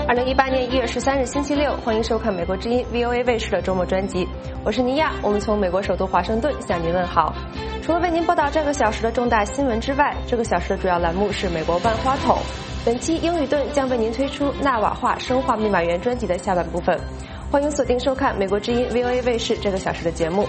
2018年1月13日星期六，欢迎收看美国之音 VOA 卫视的周末专辑，我是尼亚，我们从美国首都华盛顿向您问好。除了为您报道这个小时的重大新闻之外，这个小时的主要栏目是美国万花筒。本期英语盾将为您推出纳瓦话生化密码源专辑的下半部分，欢迎锁定收看美国之音 VOA 卫视这个小时的节目。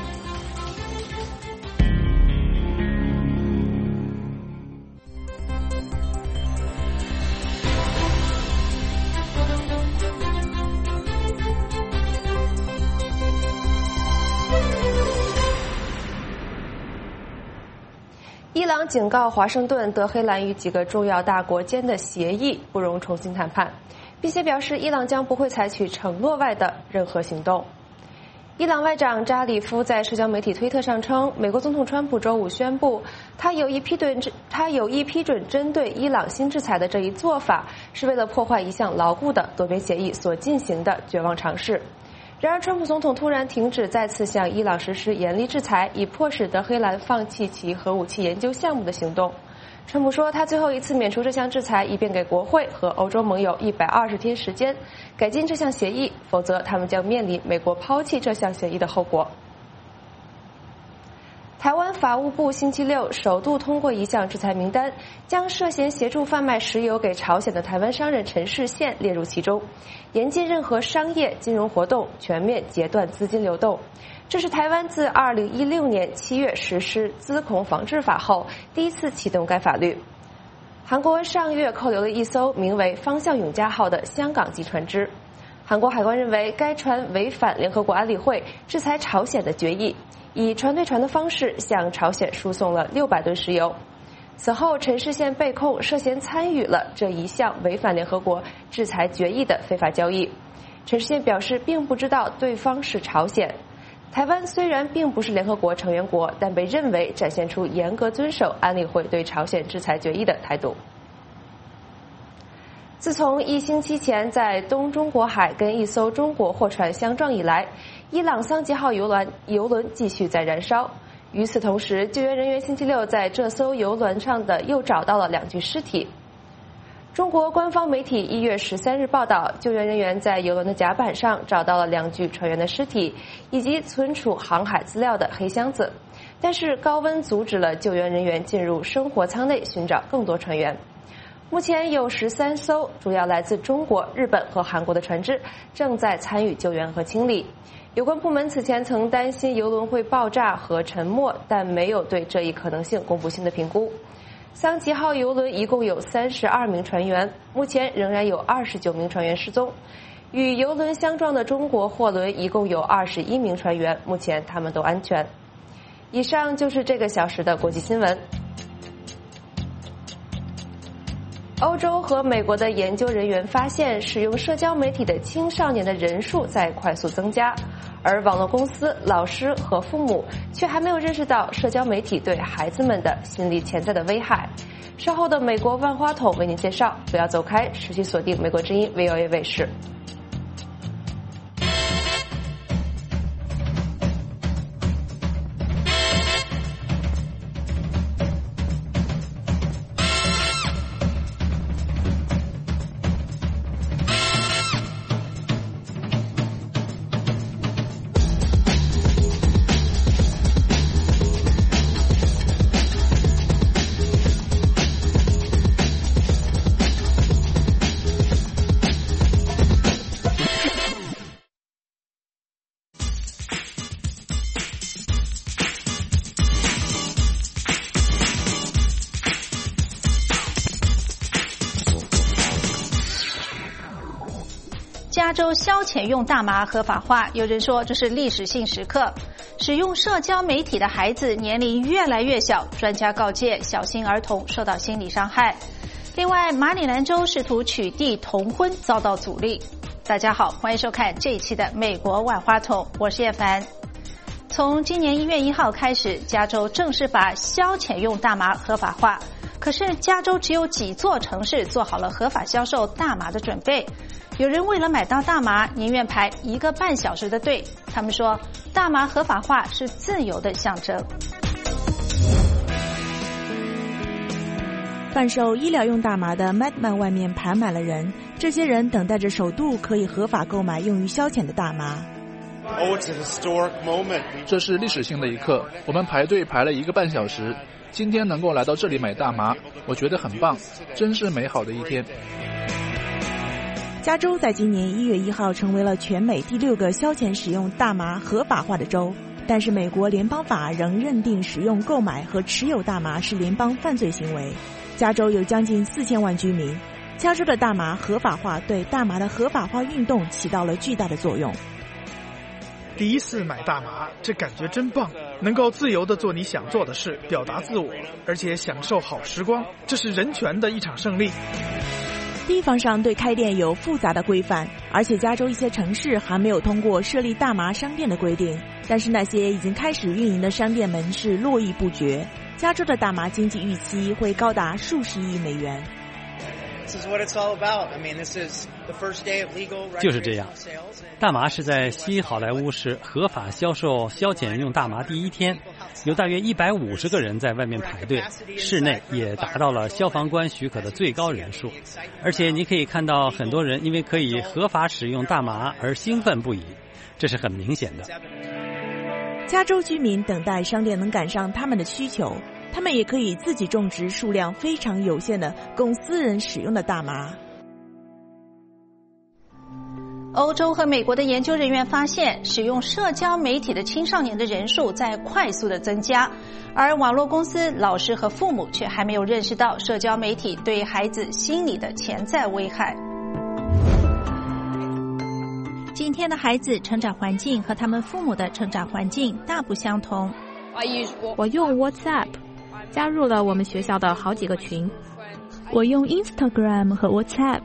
伊朗警告华盛顿，德黑兰与几个重要大国间的协议不容重新谈判，并且表示伊朗将不会采取承诺外的任何行动。伊朗外长扎里夫在社交媒体推特上称，美国总统川普周五宣布，他有意批准针对伊朗新制裁的这一做法，是为了破坏一项牢固的多边协议所进行的绝望尝试。然而，川普总统突然停止再次向伊朗实施严厉制裁，以迫使德黑兰放弃其核武器研究项目的行动。川普说，他最后一次免除这项制裁，以便给国会和欧洲盟友120天时间改进这项协议，否则他们将面临美国抛弃这项协议的后果。台湾法务部星期六首度通过一项制裁名单，将涉嫌协助贩卖石油给朝鲜的台湾商人陈世宪列入其中，严禁任何商业金融活动，全面截断资金流动。这是台湾自2016年7月实施资恐防治法后第一次启动该法律。韩国上月扣留了一艘名为方向永嘉号的香港籍船只，韩国海关认为该船违反联合国安理会制裁朝鲜的决议，以船对船的方式向朝鲜输送了600吨石油。此后，陈世宪被控涉嫌参与了这一项违反联合国制裁决议的非法交易。陈世宪表示并不知道对方是朝鲜。台湾虽然并不是联合国成员国，但被认为展现出严格遵守安理会对朝鲜制裁决议的态度。自从1星期前在东中国海跟一艘中国货船相撞以来，伊朗桑吉号邮轮继续在燃烧。与此同时，救援人员星期六在这艘邮轮上又找到了2具尸体。中国官方媒体1月13日报道，救援人员在邮轮的甲板上找到了2具船员的尸体，以及存储航海资料的黑箱子。但是高温阻止了救援人员进入生活舱内寻找更多船员。目前有13艘主要来自中国、日本和韩国的船只正在参与救援和清理。有关部门此前曾担心邮轮会爆炸和沉没，但没有对这一可能性公布新的评估。桑吉号邮轮一共有32名船员，目前仍然有29名船员失踪。与邮轮相撞的中国货轮一共有21名船员，目前他们都安全。以上就是这个小时的国际新闻。欧洲和美国的研究人员发现，使用社交媒体的青少年的人数在快速增加，而网络公司、老师和父母却还没有认识到社交媒体对孩子们的心理潜在的危害。稍后的美国万花筒为您介绍，不要走开，持续锁定美国之音 VOA 卫视。 加州消遣用大麻合法化，有人说这是历史性时刻。使用社交媒体的孩子年龄越来越小，专家告诫小心儿童受到心理伤害。另外，马里兰州试图取缔同婚遭到阻力。大家好，欢迎收看这一期的美国万花筒，我是叶凡。从今年1月1号开始，加州正式把消遣用大麻合法化。可是加州只有几座城市做好了合法销售大麻的准备。有人为了买到大麻，宁愿排1个半小时的队。他们说，大麻合法化是自由的象征。 贩售医疗用大麻的 Madman 外面排满了人，这些人等待着首度可以合法购买用于消遣的大麻。 这是历史性的一刻，我们排队排了1个半小时，今天能够来到这里买大麻，我觉得很棒，真是美好的一天。 加州在今年1月1号成为了全美第6个消遣使用大麻合法化的州，但是美国联邦法仍认定使用、购买和持有大麻是联邦犯罪行为。加州有将近4000万居民，加州的大麻合法化对大麻的合法化运动起到了巨大的作用。 第一次买大麻，这感觉真棒，能够自由地做你想做的事，表达自我，而且享受好时光，这是人权的一场胜利。 地方上对开店有复杂的规范，而且加州一些城市还没有通过设立大麻商店的规定，但是那些已经开始运营的商店门市络绎不绝。加州的大麻经济预期会高达数十亿美元。 就是这样，大麻是在西好莱坞市合法销售消遣用大麻第一天，有大约150个人在外面排队，室内也达到了消防官许可的最高人数，而且你可以看到很多人因为可以合法使用大麻而兴奋不已，这是很明显的。 加州居民等待商店能赶上他们的需求，他们也可以自己种植数量非常有限的供私人使用的大麻。 欧洲和美国的研究人员发现，使用社交媒体的青少年的人数在快速的增加，而网络公司、老师和父母却还没有认识到社交媒体对孩子心理的潜在危害。 今天的孩子成长环境和他们父母的成长环境大不相同。 我用 WhatsApp， 加入了我们学校的好几个群。我用 Instagram 和 WhatsApp。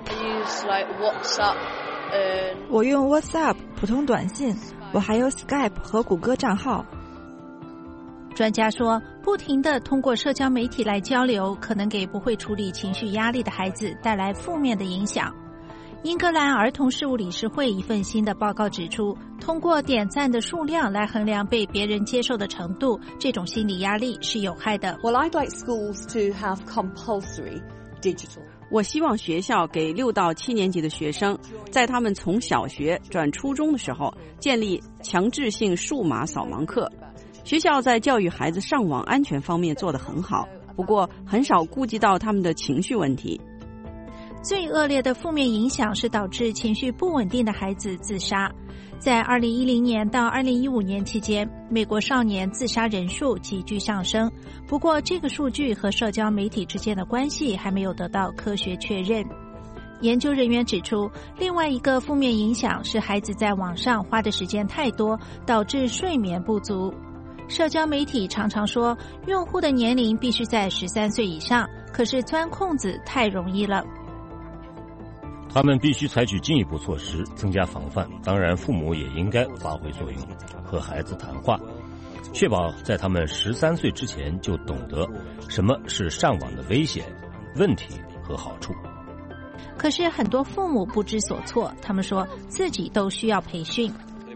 我用 WhatsApp 普通短信，我还有 Skype 和谷歌账号。 专家说，不停地通过社交媒体来交流，可能给不会处理情绪压力的孩子带来负面的影响。英格兰儿童事务理事会一份新的报告指出，通过点赞的数量来衡量被别人接受的程度，这种心理压力是有害的。 Well, I'd like schools to have compulsory digital. 我希望学校给6到7年级的学生，在他们从小学转初中的时候，建立强制性数码扫盲课。学校在教育孩子上网安全方面做得很好，不过很少顾及到他们的情绪问题。 最恶劣的负面影响是导致情绪不稳定的孩子自杀。在2010年到2015年期间，美国少年自杀人数急剧上升。不过，这个数据和社交媒体之间的关系还没有得到科学确认。研究人员指出，另外一个负面影响是孩子在网上花的时间太多，导致睡眠不足。社交媒体常常说，用户的年龄必须在13岁以上，可是钻空子太容易了。 他们必须采取进一步措施，增加防范。当然，父母也应该发挥作用，和孩子谈话，确保在他们13岁之前就懂得什么是上网的危险、问题和好处。 可是很多父母不知所措，他们说自己都需要培训。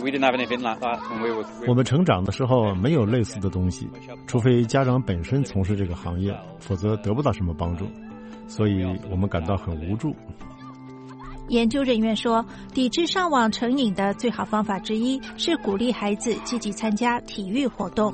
我们成长的时候没有类似的东西，除非家长本身从事这个行业，否则得不到什么帮助，所以我们感到很无助。 研究人员说，抵制上网成瘾的最好方法之一是鼓励孩子积极参加体育活动。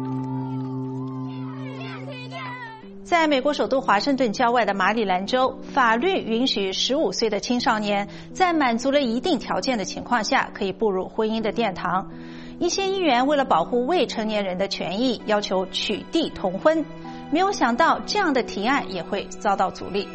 在美国首都华盛顿郊外的马里兰州，法律允许15岁的青少年在满足了一定条件的情况下，可以步入婚姻的殿堂。一些议员为了保护未成年人的权益，要求取缔同婚。没有想到，这样的提案也会遭到阻力。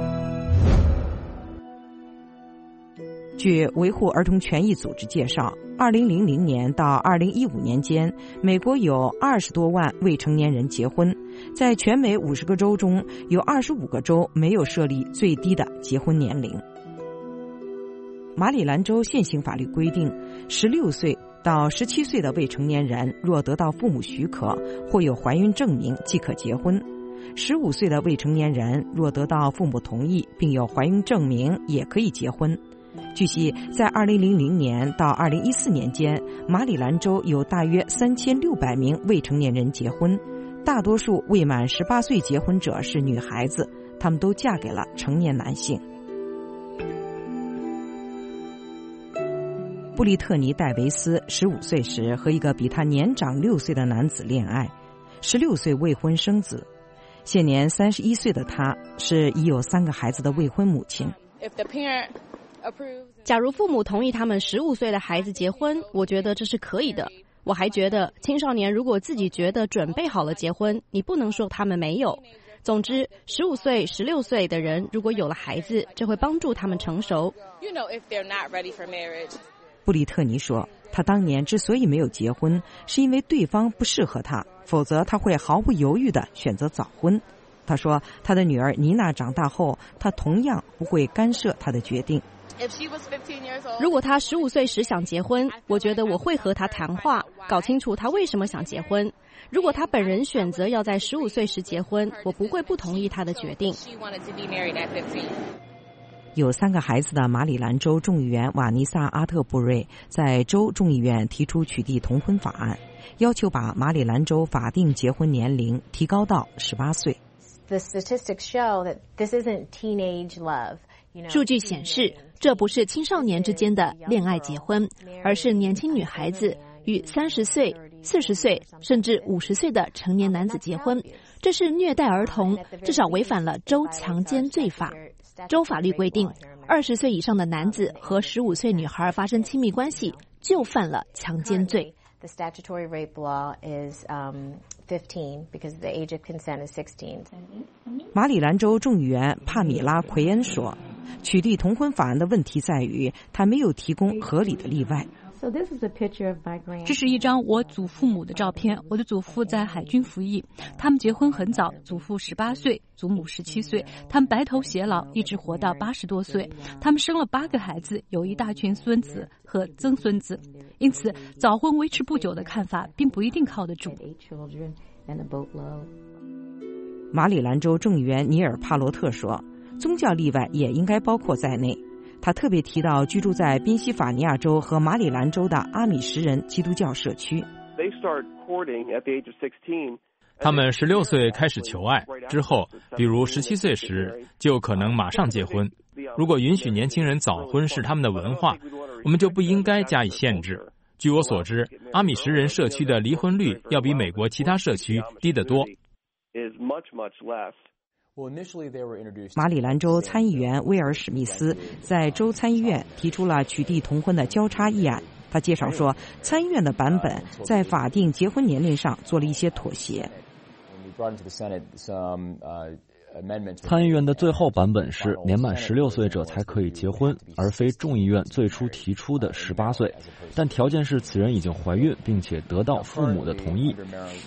据维护儿童权益组织介绍，2000年到2015年间，美国有20多万未成年人结婚。在全美50个州中，有25个州没有设立最低的结婚年龄。马里兰州现行法律规定，16岁到17岁的未成年人若得到父母许可或有怀孕证明即可结婚，15岁的未成年人若得到父母同意并有怀孕证明也可以结婚。据悉，在2000年到2014年间，马里兰州有大约3600名未成年人结婚，大多数未满18岁结婚者是女孩子， 他们都嫁给了成年男性。布利特尼·戴维斯15岁时和一个比他年长6岁的男子恋爱，16岁未婚生子。现年31岁的她是已有3个孩子的未婚母亲。 假如父母同意他们15岁的孩子结婚，我觉得这是可以的。我还觉得青少年如果自己觉得准备好了结婚，你不能说他们没有。总之，15岁、16岁的人如果有了孩子，这会帮助他们成熟。 布里特尼说，他当年之所以没有结婚，是因为对方不适合他，否则他会毫不犹豫地选择早婚。他说，他的女儿妮娜长大后，他同样不会干涉她的决定。 如果他15岁时想结婚，我觉得我会和他谈话，搞清楚他为什么想结婚。如果他本人选择要在15岁时结婚，我不会不同意他的决定。 有3个孩子的马里兰州众议员瓦尼萨·阿特布瑞在州众议院提出取缔童婚法案，要求把马里兰州法定结婚年龄提高到18岁。 数据显示，这不是青少年之间的恋爱结婚，而是年轻女孩子与30岁、40岁甚至50岁的成年男子结婚。这是虐待儿童，至少违反了州强奸罪法。州法律规定，20岁以上的男子和15岁女孩发生亲密关系就犯了强奸罪。 The statutory rape law is 15 because the age of consent is 16. 马里兰州众议员帕米拉·奎恩说，取缔童婚法案的问题在于他没有提供合理的例外。 这是一张我祖父母的照片。我的祖父在海军服役，他们结婚很早，祖父18岁，祖母17岁，他们白头偕老，一直活到80多岁。他们生了8个孩子，有一大群孙子和曾孙子。因此，早婚维持不久的看法并不一定靠得住。 马里兰州众议员尼尔·帕罗特说，宗教例外也应该包括在内。他特别提到居住在宾夕法尼亚州和马里兰州的阿米什人基督教社区。 他们16岁开始求爱，之后比如17岁时就可能马上结婚。如果允许年轻人早婚是他们的文化，我们就不应该加以限制。据我所知，阿米什人社区的离婚率要比美国其他社区低得多。 马里兰州参议员威尔·史密斯在州参议院提出了取缔童婚的交叉议案。他介绍说，参议院的版本在法定结婚年龄上做了一些妥协。 参议院的最后版本是年满16岁者才可以结婚，而非众议院最初提出的18岁，但条件是此人已经怀孕并且得到父母的同意。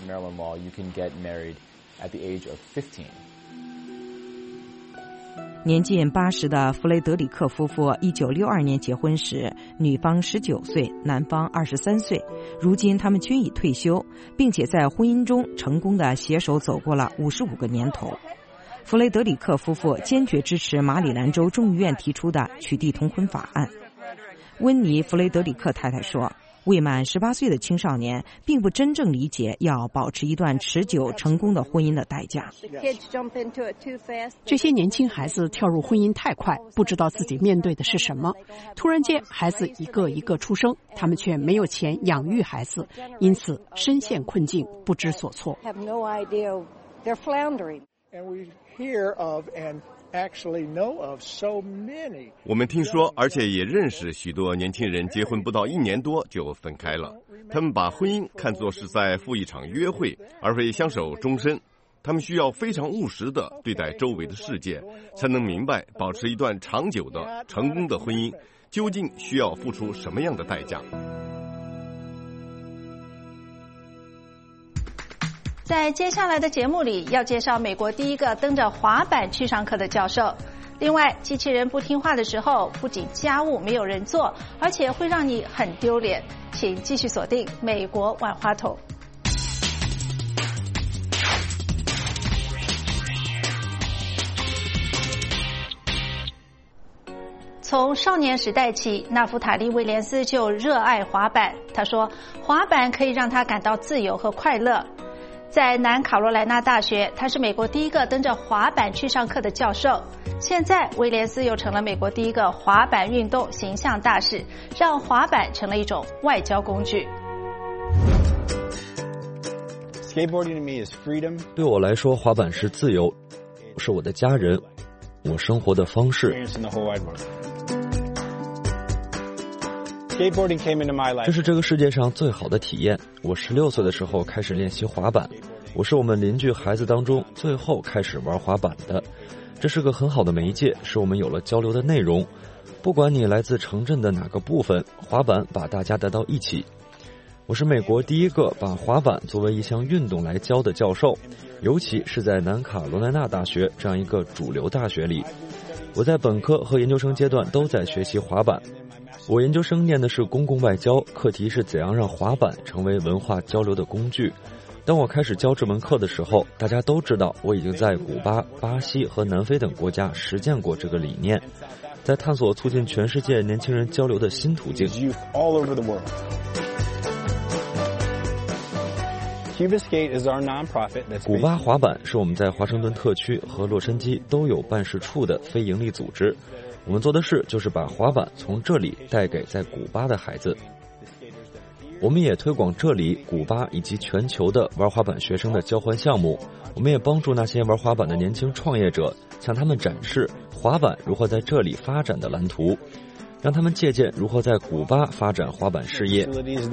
年近80的弗雷德里克夫妇1962年结婚时，女方19岁，男方23岁。如今他们均已退休，并且在婚姻中成功地携手走过了55个年头。弗雷德里克夫妇坚决支持马里兰州众议院提出的取缔童婚法案。温妮·弗雷德里克太太说，未满18岁的青少年并不真正理解要保持一段持久成功的婚姻的代价。 这些年轻孩子跳入婚姻太快，不知道自己面对的是什么。突然间孩子一个一个出生，他们却没有钱养育孩子，因此深陷困境，不知所措。 我们听说，而且也认识许多年轻人结婚不到1年多就分开了。他们把婚姻看作是在赴一场约会，而非相守终身。他们需要非常务实地对待周围的世界，才能明白保持一段长久的成功的婚姻究竟需要付出什么样的代价。 在接下来的节目里，要介绍美国第一个蹬着滑板去上课的教授。另外，机器人不听话的时候，不仅家务没有人做，而且会让你很丢脸。请继续锁定美国万花筒。从少年时代起，纳夫塔利·威廉斯就热爱滑板。他说，滑板可以让他感到自由和快乐。 在南卡罗来纳大学，他是美国第一个蹬着滑板去上课的教授。现在，威廉斯又成了美国第一个滑板运动形象大使，让滑板成了一种外交工具。 对我来说，滑板是自由，是我的家人，我生活的方式。这是这个世界上最好的体验。我16岁的时候开始练习滑板，我是我们邻居孩子当中最后开始玩滑板的。这是个很好的媒介，使我们有了交流的内容。不管你来自城镇的哪个部分，滑板把大家带到一起。我是美国第一个把滑板作为一项运动来教的教授，尤其是在南卡罗来纳大学这样一个主流大学里。我在本科和研究生阶段都在学习滑板。我研究生念的是公共外交，课题是怎样让滑板成为文化交流的工具。当我开始教这门课的时候，大家都知道我已经在古巴、巴西和南非等国家实践过这个理念，在探索促进全世界年轻人交流的新途径。古巴滑板是我们在华盛顿特区和洛杉矶都有办事处的非营利组织。我们做的事就是把滑板从这里带给在古巴的孩子。我们也推广这里、古巴以及全球的玩滑板学生的交换项目。我们也帮助那些玩滑板的年轻创业者，向他们展示滑板如何在这里发展的蓝图，让他们借鉴如何在古巴发展滑板事业。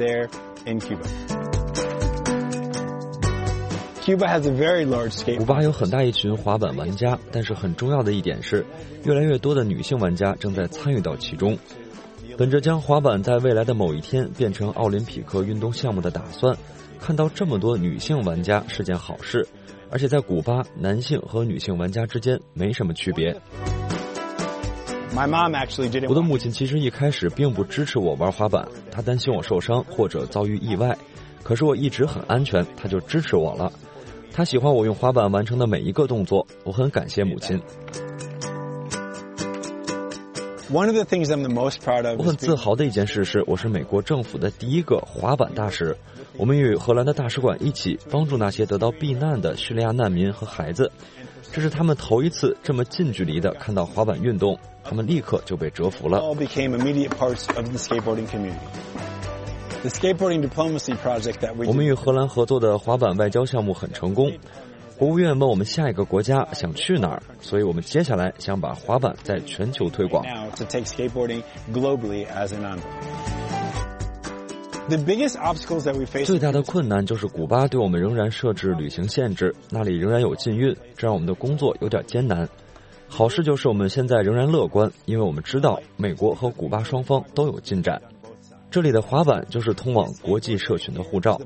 古巴有很大一群滑板玩家，但是很重要的一点是，越来越多的女性玩家正在参与到其中。本着将滑板在未来的某一天变成奥林匹克运动项目的打算，看到这么多女性玩家是件好事，而且在古巴，男性和女性玩家之间没什么区别。我的母亲其实一开始并不支持我玩滑板，她担心我受伤或者遭遇意外，可是我一直很安全，她就支持我了。她喜欢我用滑板完成的每一个动作，我很感谢母亲。我很自豪的一件事是，我是美国政府的第一个滑板大使。我们与荷兰的大使馆一起帮助那些得到避难的叙利亚难民和孩子，这是他们头一次这么近距离的看到滑板运动，他们立刻就被折服了。我们与荷兰合作的滑板外交项目很成功。国务院问我们下一个国家想去哪儿，所以我们接下来想把滑板在全球推广。最大的困难就是古巴对我们仍然设置旅行限制，那里仍然有禁运，这让我们的工作有点艰难。好事就是我们现在仍然乐观，因为我们知道美国和古巴双方都有进展。这里的滑板就是通往国际社群的护照。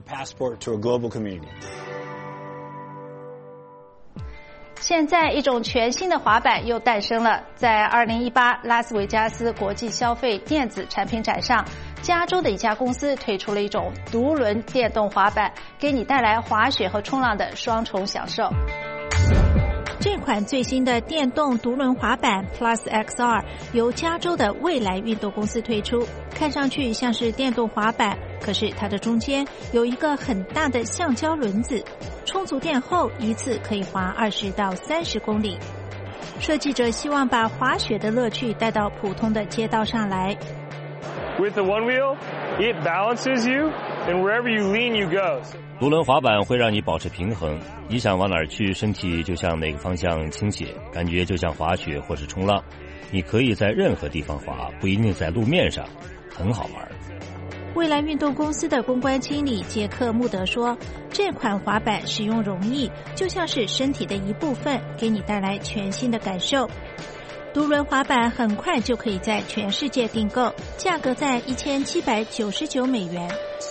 现在一种全新的滑板又诞生了，在2018拉斯维加斯国际消费电子产品展上，加州的一家公司推出了一种独轮电动滑板，给你带来滑雪和冲浪的双重享受。 这款最新的电动独轮滑板 Plus XR 由加州的未来运动公司推出，看上去像是电动滑板，可是它的中间有一个很大的橡胶轮子，充足电后一次可以滑20到30公里。设计者希望把滑雪的乐趣带到普通的街道上来。 With the one wheel, it balances you, and wherever you lean, you go. 独轮滑板会让你保持平衡，你想往哪儿去，身体就向哪个方向倾斜，感觉就像滑雪或是冲浪。你可以在任何地方滑，不一定在路面上，很好玩。 未来运动公司的公关经理杰克·穆德说，这款滑板使用容易，就像是身体的一部分，给你带来全新的感受。独轮滑板很快就可以在全世界订购，价格在$1799。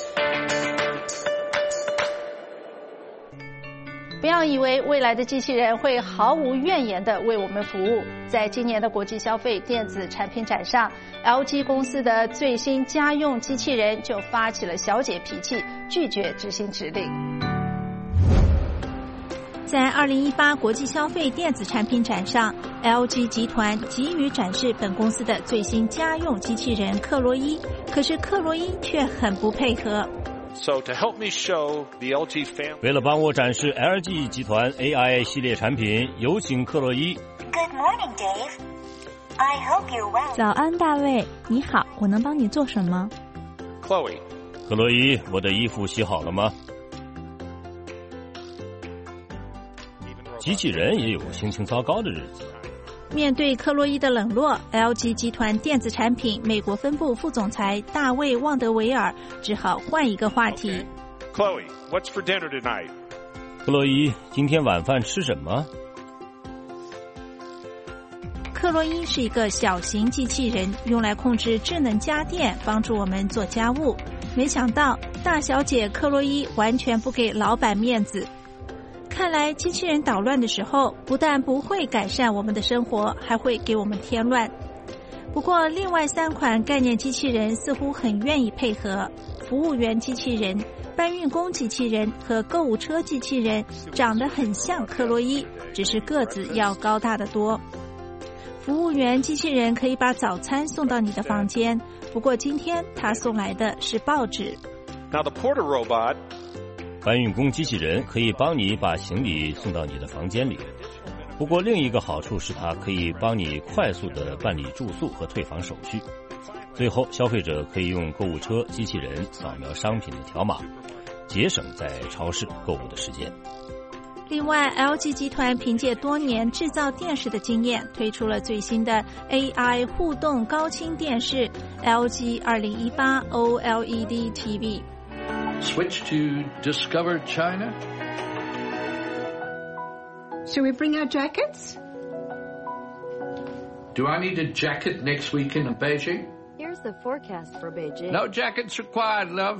不要以为未来的机器人会毫无怨言地为我们服务。在今年的国际消费电子产品展上， LG 公司的最新家用机器人就发起了小姐脾气，拒绝执行指令。 在2018国际消费电子产品展上， LG 集团急于展示本公司的最新家用机器人克洛伊，可是克洛伊却很不配合。 为了帮我展示 LG 集团 AI 系列产品，有请克洛伊。 Good morning, Dave. I hope you're well. 早安，大卫，你好，我能帮你做什么？ Chloe， 克洛伊，我的衣服洗好了吗？机器人也有心情糟糕的日子。 面对克洛伊的冷落 ，LG 集团电子产品美国分部副总裁大卫·旺德维尔只好换一个话题。 Chloe, what's for dinner tonight? 克洛伊，今天晚饭吃什么？ 克洛伊是一个小型机器人，用来控制智能家电，帮助我们做家务。没想到大小姐克洛伊完全不给老板面子。看来机器人捣乱的时候，不但不会改善我们的生活，还会给我们添乱。不过另外3款概念机器人似乎很愿意配合，服务员机器人、搬运工机器人和购物车机器人长得很像克洛伊，只是个子要高大得多。服务员机器人可以把早餐送到你的房间，不过今天他送来的是报纸。 Now the porter robot 搬运工机器人可以帮你把行李送到你的房间里，不过另一个好处是它可以帮你快速地办理住宿和退房手续。最后，消费者可以用购物车机器人扫描商品的条码，节省在超市购物的时间。 另外 LG 集团凭借多年制造电视的经验，推出了最新的 AI 互动高清电视 LG 2018 OLED TV。Switch to Discover China. Shall we bring our jackets? Do I need a jacket next weekend in Beijing? Here's the forecast for Beijing. No jackets required, love.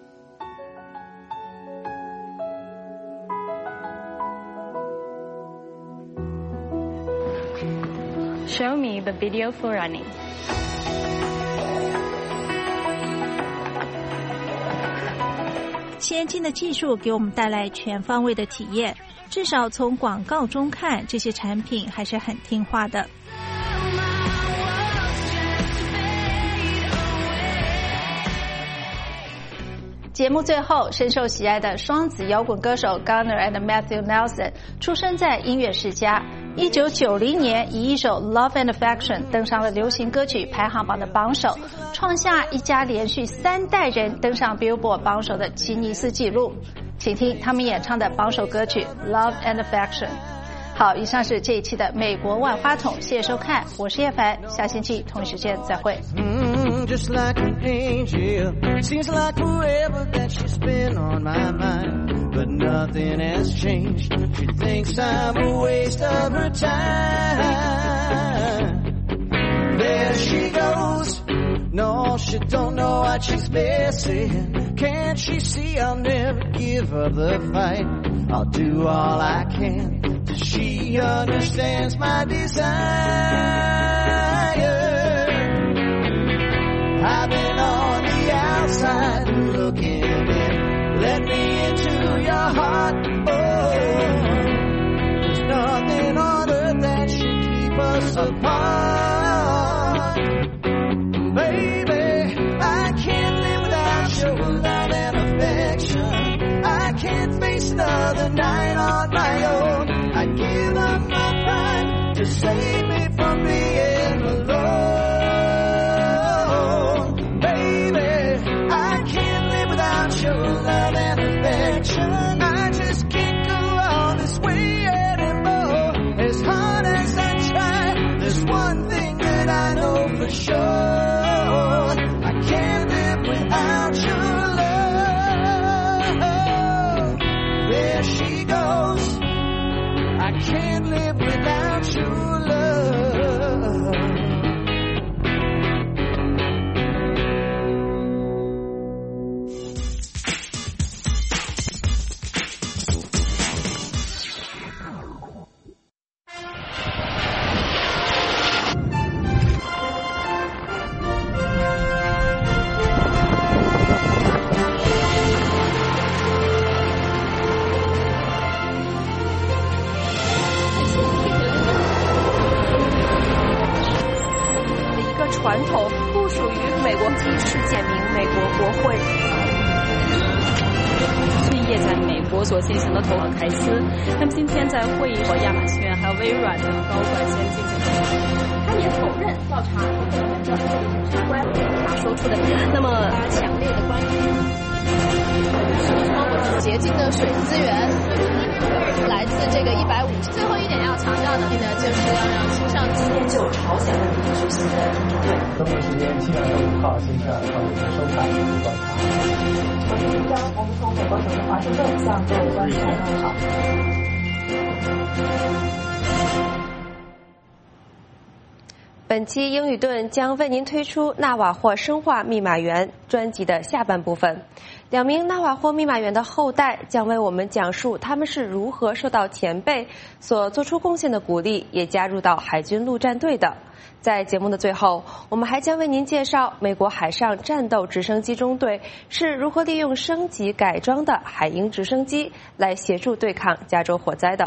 Show me the video for running. 先进的技术给我们带来全方位的体验，至少从广告中看，这些产品还是很听话的。节目最后，深受喜爱的双子摇滚歌手 Garner and Matthew Nelson 出生在音乐世家。1990年以一首 Love and Affection 登上了流行歌曲排行榜的榜首，创下一家连续3代人登上 Billboard 榜首的吉尼斯纪录。请听他们演唱的榜首歌曲 Love and Affection。好，以上是这一期的美国万花筒，谢谢收看，我是叶凡，下星期同一时间再会。 Just like an angel, seems like forever that she's been on my mind, but nothing has changed. She thinks I'm a waste of her time. There she goes. No, she don't know what she's missing. Can't she see I'll never give up the fight? I'll do all I can till she understands my desire. I've been on the outside looking in. Let me into your heart. Oh, there's nothing on earth that should keep us apart. Baby, I can't live without your love and affection. I can't face another night on my own. I'd give up my pride to save me from being alone. Your love and affection, I just can't go on this way anymore. As hard as I try, there's one thing that I know for sure. I can't live without your love. There she goes. I can't live without your love. 传统不属于美国及世界名美国国会。 是业在美国所进行的投行凯斯，他们今天在会议和亚马逊还有微软的高管先进行他也否认调查相关他说出的那么强烈的关于洁净的水资源来自这个150。最后一点要强调的呢，就是要让青少年就朝鲜问题举行的中国队。中国时间7月5号星期二上午收看观察。我们从美国首都华盛顿向各位观众问好。 本期英语盾将为您推出纳瓦霍生化密码源专辑的下半部分。2名纳瓦霍密码员的后代将为我们讲述他们是如何受到前辈所做出贡献的鼓励，也加入到海军陆战队的。在节目的最后，我们还将为您介绍美国海上战斗直升机中队是如何利用升级改装的海鹰直升机来协助对抗加州火灾的。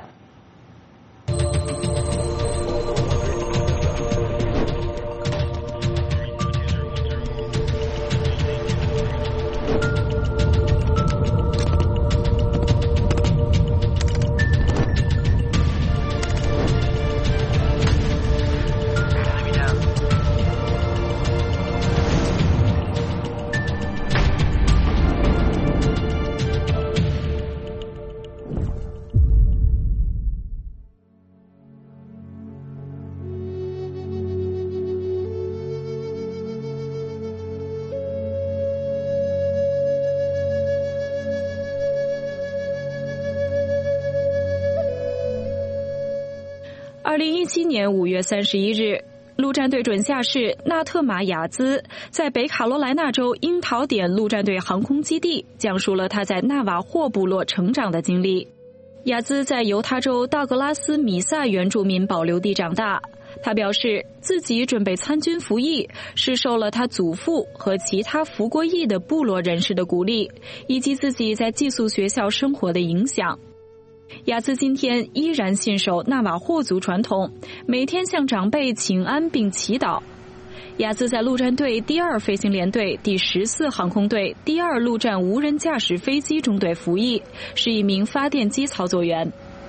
2017年5月31日，陆战队准下士纳特马雅兹在北卡罗来纳州樱桃点陆战队航空基地讲述了他在纳瓦霍部落成长的经历。雅兹在犹他州道格拉斯米萨原住民保留地长大。他表示自己准备参军服役是受了他祖父和其他服过役的部落人士的鼓励，以及自己在寄宿学校生活的影响。雅兹今天依然信守纳瓦霍族传统，每天向长辈请安并祈祷。雅兹在陆战队第2飞行联队第14航空队第2陆战无人驾驶飞机中队服役，是一名发电机操作员。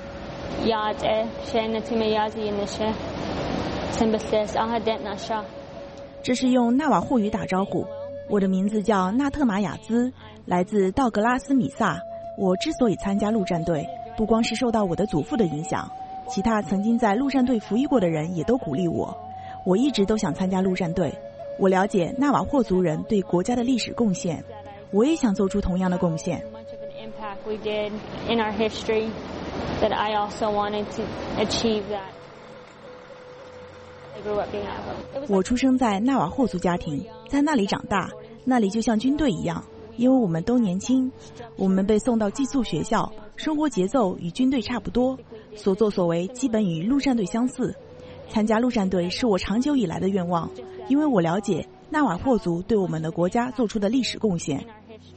这是用纳瓦霍语打招呼。我的名字叫纳特马雅兹，来自道格拉斯米萨。我之所以参加陆战队，不光是受到我的祖父的影响，其他曾经在陆战队服役过的人也都鼓励我。我一直都想参加陆战队。我了解纳瓦霍族人对国家的历史贡献，我也想做出同样的贡献。我出生在纳瓦霍族家庭，在那里长大，那里就像军队一样。因为我们都年轻，我们被送到寄宿学校，生活节奏与军队差不多，所作所为基本与陆战队相似。参加陆战队是我长久以来的愿望，因为我了解纳瓦霍族对我们的国家做出的历史贡献。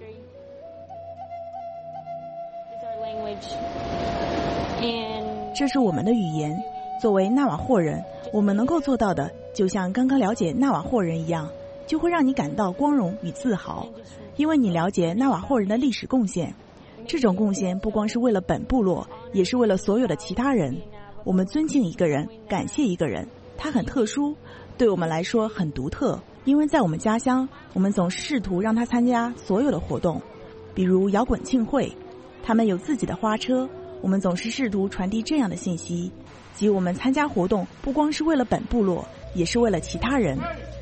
这是我们的语言。作为纳瓦霍人，我们能够做到的，就像刚刚了解纳瓦霍人一样，就会让你感到光荣与自豪。因为你了解纳瓦霍人的历史贡献，这种贡献不光是为了本部落，也是为了所有的其他人。我们尊敬一个人，感谢一个人，他很特殊，对我们来说很独特。因为在我们家乡，我们总是试图让他参加所有的活动，比如摇滚庆会，他们有自己的花车，我们总是试图传递这样的信息，即我们参加活动不光是为了本部落，也是为了其他人。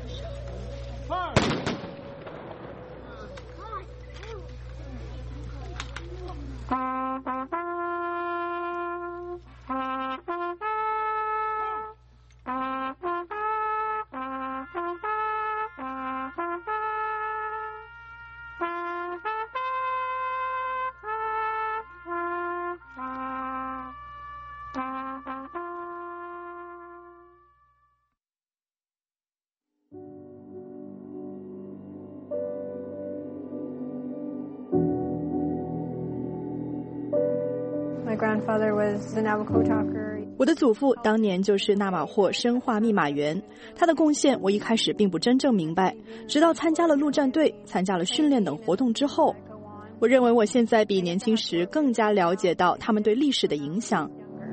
我的祖父当年就是纳瓦霍生化密码员，他的贡献我一开始并不真正明白，直到参加了陆战队、参加了训练等活动之后。 我认为我现在比年轻时更加了解到他们对历史的影响。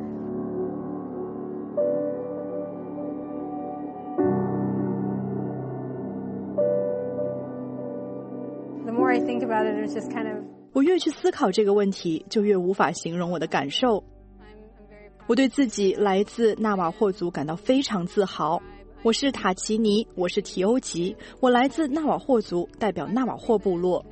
我越去思考这个问题，就越无法形容我的感受。我对自己来自纳瓦霍族感到非常自豪。我是塔奇尼，我是提欧吉，我来自纳瓦霍族，代表纳瓦霍部落。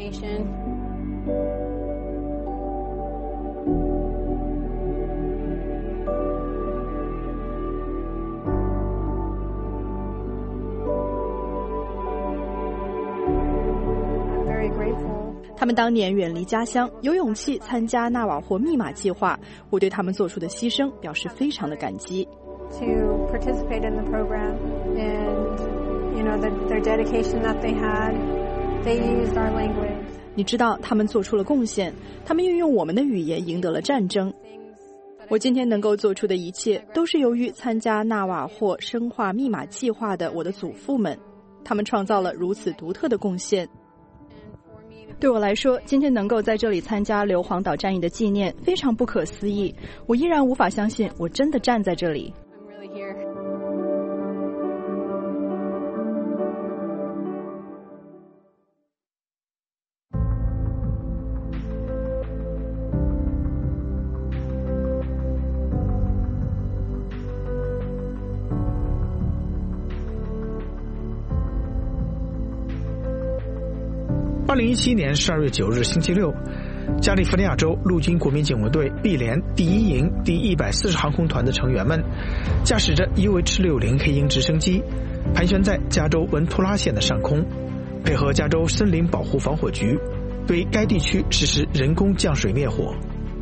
他们当年远离家乡，有勇气参加纳瓦霍密码计划，我对他们做出的牺牲表示非常的感激。 To participate in the program and their dedication that they had, they used our language. 你知道他们做出了贡献，他们运用我们的语言赢得了战争。我今天能够做出的一切，都是由于参加纳瓦霍深化密码计划的我的祖父们，他们创造了如此独特的贡献。对我来说，今天能够在这里参加硫磺岛战役的纪念非常不可思议，我依然无法相信我真的站在这里。 2017年12月9日星期六，加利福尼亚州陆军国民警卫队 B 连第1营第140航空团的成员们驾驶着 UH-60 黑鹰直升机盘旋在加州文图拉县的上空，配合加州森林保护防火局对该地区实施人工降水灭火。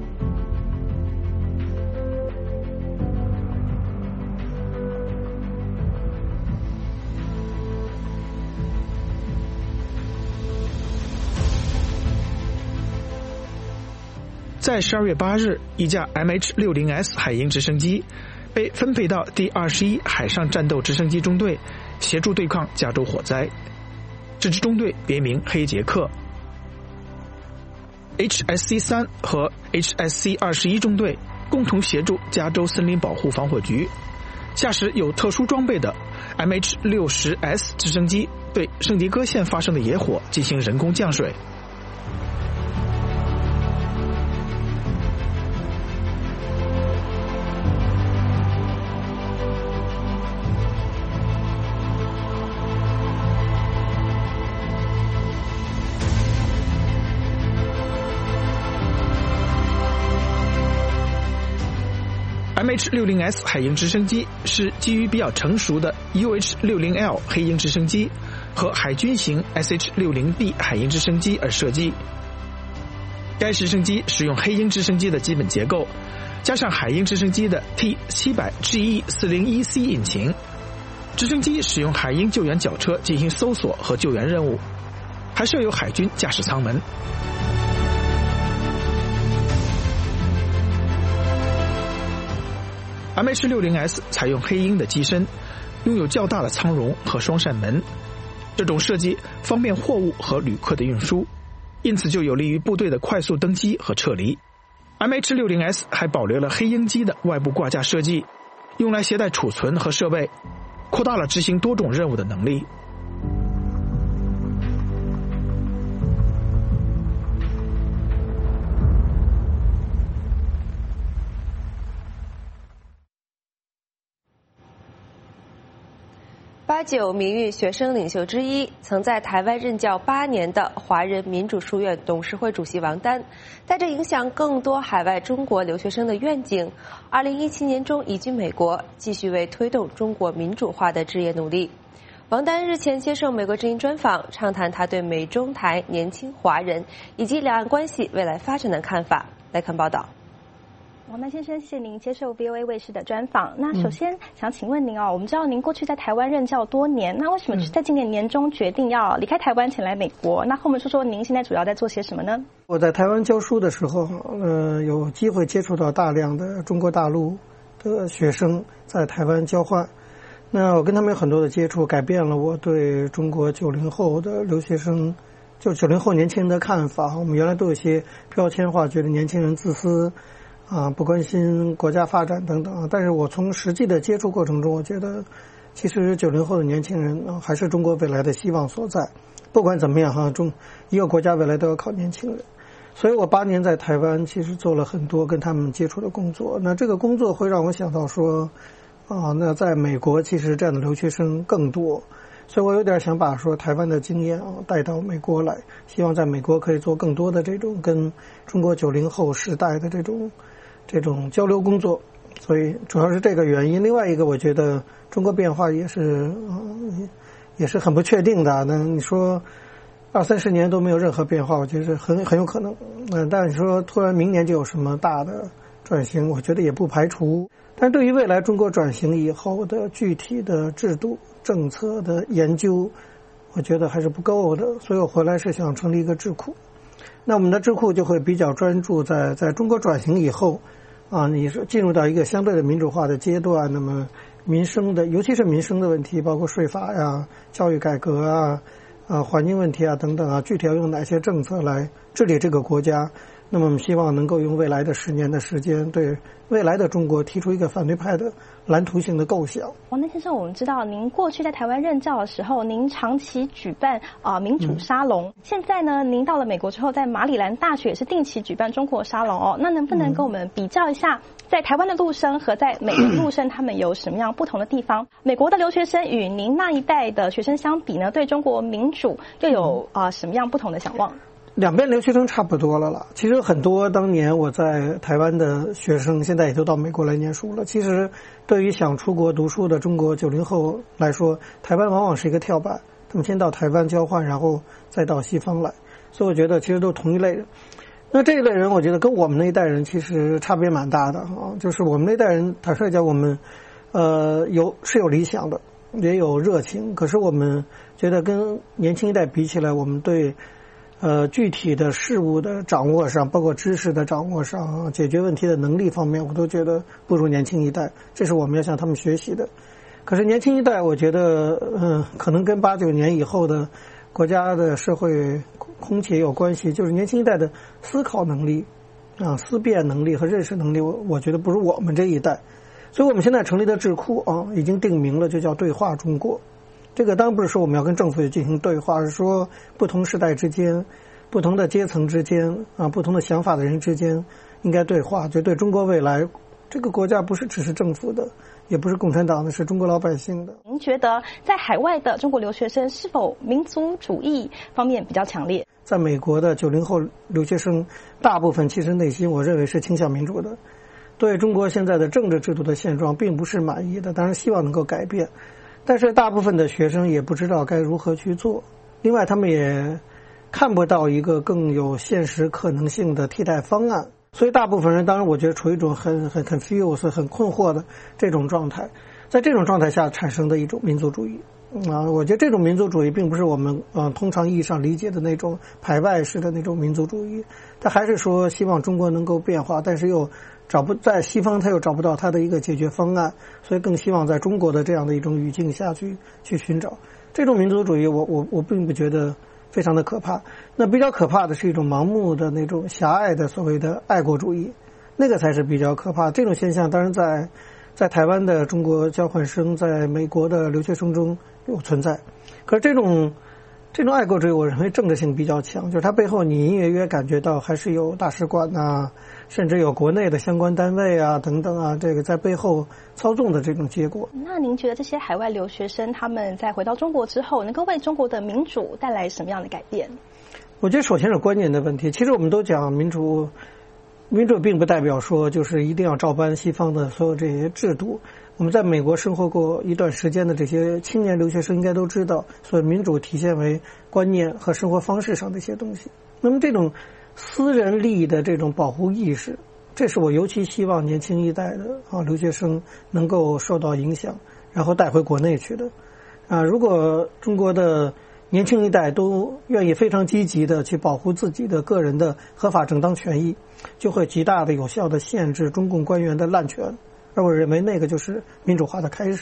在12月8日，一架 MH-60S 海鹰直升机被分配到第21海上战斗直升机中队，协助对抗加州火灾。这支中队别名黑杰克。HSC-3 和 HSC-21 中队共同协助加州森林保护防火局，驾驶有特殊装备的 MH-60S 直升机对圣迭戈县发生的野火进行人工降水。MH-60S 海鹰直升机是基于比较成熟的 UH-60L 黑鹰直升机和海军型 SH-60B 海鹰直升机而设计。该直升机使用黑鹰直升机的基本结构，加上海鹰直升机的 T700GE401C 引擎。直升机使用海鹰救援绞车进行搜索和救援任务，还设有海军驾驶舱门。MH-60S 采用黑鹰的机身，拥有较大的舱容和双扇门，这种设计方便货物和旅客的运输，因此就有利于部队的快速登机和撤离。MH-60S 还保留了黑鹰机的外部挂架设计，用来携带储存和设备，扩大了执行多种任务的能力。 89名誉学生领袖之一，曾在台湾任教8年的华人民主书院董事会主席王丹，带着影响更多海外中国留学生的愿景，2017年中移居美国，继续为推动中国民主化的事业努力。王丹日前接受美国之音专访，畅谈他对美中台年轻华人以及两岸关系未来发展的看法。来看报道。 王丹先生，谢谢您接受 VOA 卫视的专访。那首先想请问您我们知道您过去在台湾任教多年，那为什么在今年年中决定要离开台湾前来美国？那和我们说说您现在主要在做些什么呢？ 我在台湾教书的时候，有机会接触到大量的中国大陆的学生在台湾交换。那我跟他们有很多的接触，改变了我对中国90后的留学生就90后年轻人的看法。我们原来都有些标签化，觉得年轻人自私不关心国家发展等等但是我从实际的接触过程中，我觉得其实90后的年轻人还是中国未来的希望所在。不管怎么样一个国家未来都要靠年轻人。所以我8年在台湾其实做了很多跟他们接触的工作。那这个工作会让我想到说那在美国其实这样的留学生更多，所以我有点想把说台湾的经验带到美国来，希望在美国可以做更多的这种跟中国90后时代的这种交流工作。所以主要是这个原因。另外一个我觉得中国变化也是很不确定的。那你说20-30年都没有任何变化，我觉得很有可能。但你说突然明年就有什么大的转型，我觉得也不排除。但对于未来中国转型以后的具体的制度政策的研究，我觉得还是不够的。所以我回来是想成立一个智库。那我们的智库就会比较专注在中国转型以后你是进入到一个相对的民主化的阶段，那么民生的尤其是民生的问题，包括税法呀、教育改革环境问题等等具体要用哪些政策来治理这个国家。那么我们希望能够用未来的10年的时间，对未来的中国提出一个反对派的蓝图性的构想。 王丹先生，我们知道您过去在台湾任教的时候，您长期举办民主沙龙。现在呢，您到了美国之后，在马里兰大学也是定期举办中国沙龙那能不能跟我们比较一下，在台湾的陆生和在美国的陆生他们有什么样不同的地方？美国的留学生与您那一代的学生相比呢，对中国民主又有什么样不同的想望？ 两边留学生差不多了啦。其实很多当年我在台湾的学生现在也都到美国来念书了。其实对于想出国读书的中国90后来说，台湾往往是一个跳板，他们先到台湾交换，然后再到西方来。所以我觉得其实都同一类人。那这一类人我觉得跟我们那一代人其实差别蛮大的就是我们那一代人坦率讲，我们是有理想的，也有热情，可是我们觉得跟年轻一代比起来，我们对具体的事物的掌握上，包括知识的掌握上解决问题的能力方面，我都觉得不如年轻一代，这是我们要向他们学习的。可是年轻一代我觉得可能跟89年以后的国家的社会空气也有关系，就是年轻一代的思考能力思辨能力和认识能力我觉得不如我们这一代。所以我们现在成立的智库已经定名了，就叫对话中国。这个当然不是说我们要跟政府进行对话，而是说不同时代之间、不同的阶层之间不同的想法的人之间应该对话，就对中国未来这个国家不是只是政府的，也不是共产党的，是中国老百姓的。 您觉得在海外的中国留学生是否民族主义方面比较强烈？ 在美国的90后留学生大部分其实内心我认为是倾向民主的，对中国现在的政治制度的现状并不是满意的，当然希望能够改变，但是大部分的学生也不知道该如何去做。另外他们也看不到一个更有现实可能性的替代方案，所以大部分人当然我觉得处于一种很 confused 很困惑的这种状态。在这种状态下产生的一种民族主义我觉得这种民族主义并不是我们通常意义上理解的那种排外式的那种民族主义，他还是说希望中国能够变化，但是又在西方他又找不到他的一个解决方案，所以更希望在中国的这样的一种语境下去寻找这种民族主义。我并不觉得非常的可怕。那比较可怕的是一种盲目的那种狭隘的所谓的爱国主义，那个才是比较可怕。这种现象当然在台湾的中国交换生，在美国的留学生中有存在，可是这种爱国主义我认为政治性比较强，就是它背后你隐隐约约感觉到还是有大使馆甚至有国内的相关单位等等这个在背后操纵的这种结果。 那您觉得这些海外留学生他们在回到中国之后能够为中国的民主带来什么样的改变？ 我觉得首先是观念的问题。其实我们都讲民主并不代表说就是一定要照搬西方的所有这些制度。我们在美国生活过一段时间的这些青年留学生应该都知道，所以民主体现为观念和生活方式上的一些东西。那么这种私人利益的这种保护意识，这是我尤其希望年轻一代的留学生能够受到影响，然后带回国内去的。如果中国的年轻一代都愿意非常积极的去保护自己的个人的合法正当权益，就会极大的有效的限制中共官员的滥权，而我认为那个就是民主化的开始。 现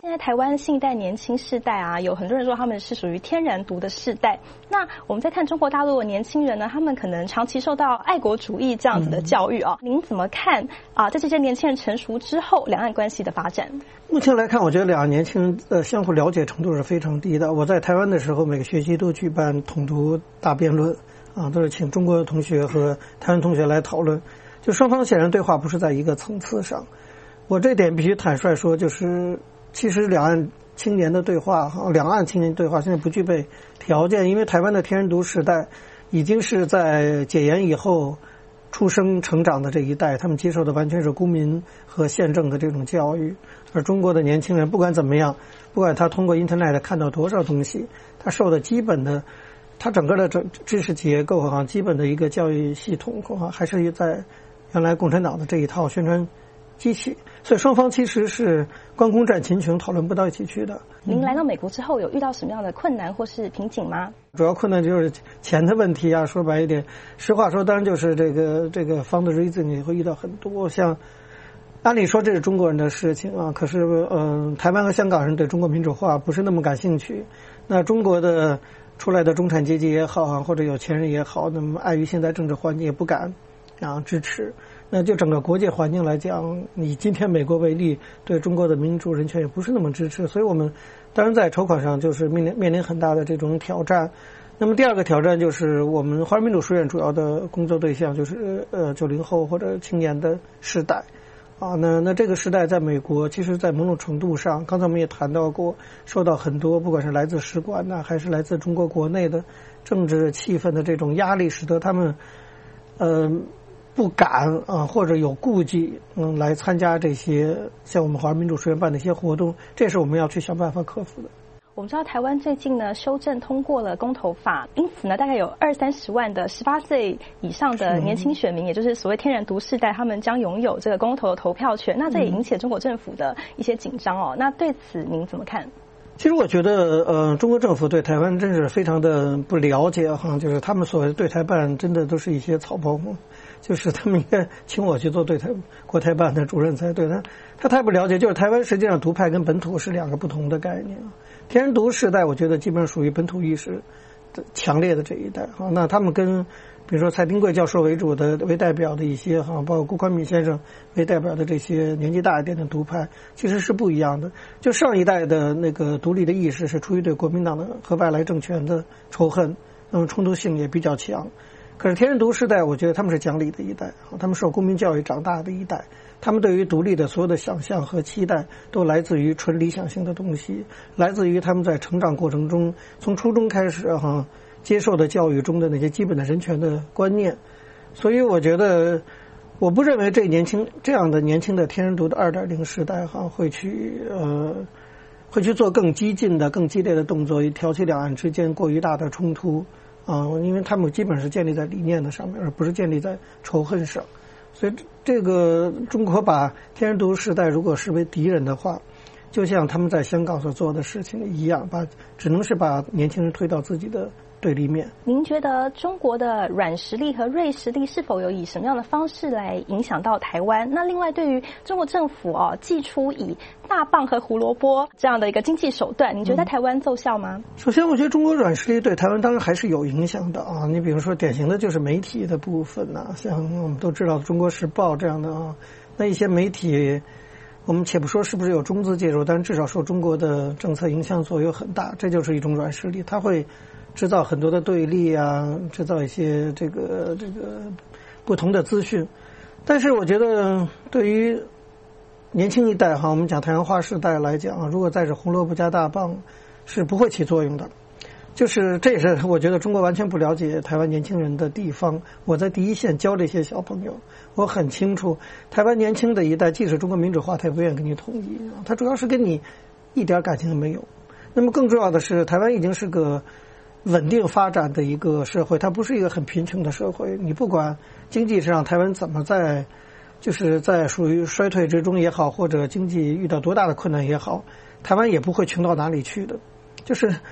现在台湾新一代年轻世代啊，有很多人说他们是属于天然独的世代。那我们在看中国大陆的年轻人呢，他们可能长期受到爱国主义这样子的教育啊。您怎么看啊？在这些年轻人成熟之后，两岸关系的发展？ 目前来看，我觉得两岸年轻人的相互了解程度是非常低的。我在台湾的时候，每个学期都举办统独大辩论啊，都是请中国同学和台湾同学来讨论。就双方显然对话不是在一个层次上。我这点必须坦率说，就是其实两岸青年的对话，两岸青年对话现在不具备条件，因为台湾的天然独时代已经是在解严以后出生成长的这一代，他们接受的完全是公民和宪政的这种教育，而中国的年轻人不管怎么样，不管他通过 Internet 看到多少东西，他受的基本的，他整个的知识结构基本的一个教育系统还是在原来共产党的这一套宣传机器，所以双方其实是关公战秦琼，讨论不到一起去的。 您来到美国之后，有遇到什么样的困难或是瓶颈吗？ 主要困难就是钱的问题啊，说白一点，实话说，当然就是这个 fundraising 也会遇到很多。像按理说这是中国人的事情啊，可是台湾和香港人对中国民主化不是那么感兴趣。那中国的出来的中产阶级也好或者有钱人也好，那么碍于现在政治环境也不敢支持。那就整个国际环境来讲，以今天美国为例，对中国的民主人权也不是那么支持，所以我们当然在筹款上就是面临很大的这种挑战。那么第二个挑战就是我们华人民主书院主要的工作对象就是90后或者青年的世代啊。那这个时代在美国，其实在某种程度上，刚才我们也谈到过，受到很多不管是来自使馆还是来自中国国内的政治气氛的这种压力，使得他们不敢或者有顾忌来参加这些像我们华人民主书院办的一些活动，这是我们要去想办法克服的。 我们知道台湾最近呢修正通过了公投法，因此呢大概有20-30万的18岁以上的年轻选民，也就是所谓天然独世代，他们将拥有这个公投的投票权。那这也引起了中国政府的一些紧张哦。那对此您怎么看？ 其实我觉得中国政府对台湾真是非常的不了解就是他们所谓的对台办真的都是一些草包，就是他们应该请我去做国台办的主任才对。他太不了解，就是台湾实际上独派跟本土是两个不同的概念。天然独世代我觉得基本上属于本土意识强烈的这一代那他们跟比如说蔡丁贵教授为代表的一些包括辜宽敏先生为代表的这些年纪大一点的独派其实是不一样的。就上一代的那个独立的意识是出于对国民党的和外来政权的仇恨，那么冲突性也比较强。可是天然独世代我觉得他们是讲理的一代，他们受公民教育长大的一代，他们对于独立的所有的想象和期待都来自于纯理想性的东西，来自于他们在成长过程中从初中开始接受的教育中的那些基本的人权的观念。所以我觉得我不认为这样的年轻的天然独的2.0时代会去做更激进的更激烈的动作，以挑起两岸之间过于大的冲突因为他们基本是建立在理念的上面，而不是建立在仇恨上。所以这个中国把天然独时代如果视为敌人的话，就像他们在香港所做的事情一样，只能是把年轻人推到自己的对立面。 您觉得中国的软实力和锐实力是否有以什么样的方式来影响到台湾？那另外对于中国政府祭出以大棒和胡萝卜这样的一个经济手段，你觉得在台湾奏效吗？ 首先我觉得中国软实力对台湾当然还是有影响的你比如说典型的就是媒体的部分像我们都知道中国时报这样的那一些媒体我们且不说是不是有中资介入，但至少受中国的政策影响作用很大，这就是一种软实力。它会制造很多的对立制造一些这个不同的资讯。但是我觉得对于年轻一代我们讲太阳花时代来讲如果再是红萝卜加大棒是不会起作用的。就是这也是我觉得中国完全不了解台湾年轻人的地方。我在第一线教这些小朋友，我很清楚台湾年轻的一代即使中国民主化他也不愿意跟你统一，他主要是跟你一点感情都没有。那么更重要的是台湾已经是个稳定发展的一个社会，它不是一个很贫穷的社会。你不管经济上台湾怎么就是在属于衰退之中也好，或者经济遇到多大的困难也好，台湾也不会穷到哪里去的。就是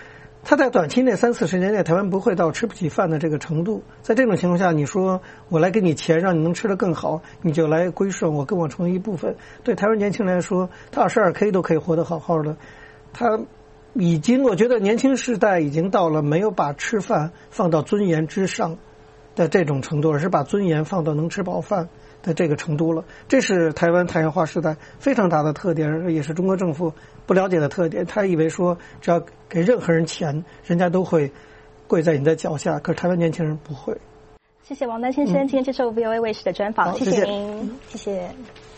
它在短期内3-40年内，台湾不会到吃不起饭的这个程度。在这种情况下，你说我来给你钱，让你能吃得更好，你就来归顺我，跟我成为一部分。对台湾年轻人来说，他22K 都可以活得好好的。他已经，我觉得年轻世代已经到了没有把吃饭放到尊严之上的这种程度，而是把尊严放到能吃饱饭的这个程度了。这是台湾太阳花时代非常大的特点，也是中国政府不了解的特点。他以为说只要给任何人钱，人家都会跪在你的脚下，可是台湾年轻人不会。 谢谢王丹先生今天接受 VOA 卫视的专访，谢谢您，谢谢。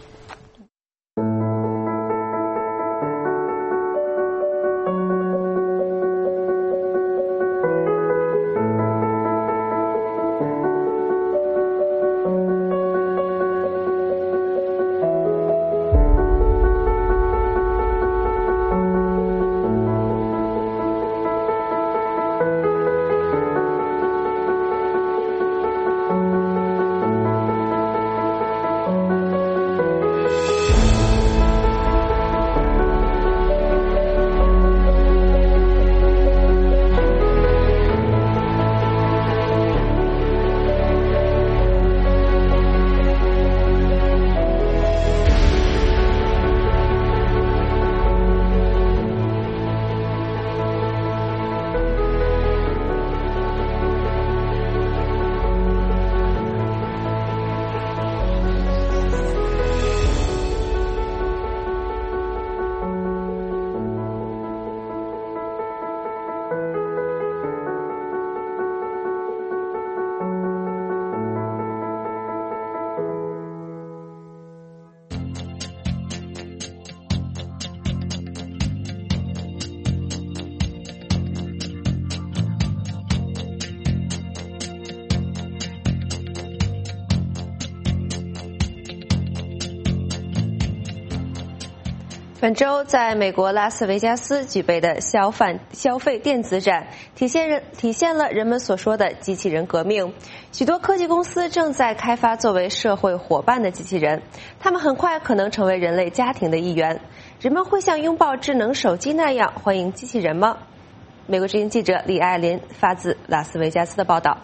本周在美国拉斯维加斯举办的消费电子展，体现了人们所说的机器人革命。许多科技公司正在开发作为社会伙伴的机器人，他们很快可能成为人类家庭的一员。人们会像拥抱智能手机那样欢迎机器人吗？美国之音记者李爱琳发自拉斯维加斯的报道。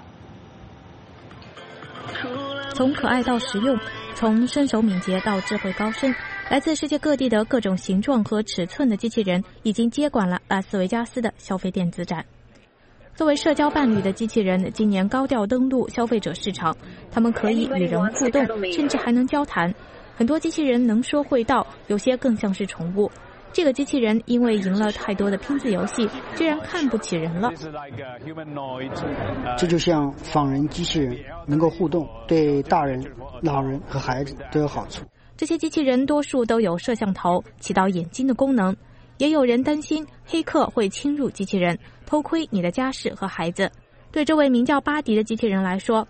从可爱到实用，从身手敏捷到智慧高深，来自世界各地的各种形状和尺寸的机器人已经接管了拉斯维加斯的消费电子展。作为社交伴侣的机器人今年高调登陆消费者市场，它们可以与人互动，甚至还能交谈。很多机器人能说会道，有些更像是宠物。这个机器人因为赢了太多的拼字游戏，居然看不起人了。 这就像仿人机器人，能够互动，对大人、老人和孩子都有好处。 这些机器人多数都有摄像头，起到眼睛的功能。也有人担心黑客会侵入机器人，偷窥你的家事和孩子。对这位名叫巴迪的机器人来说，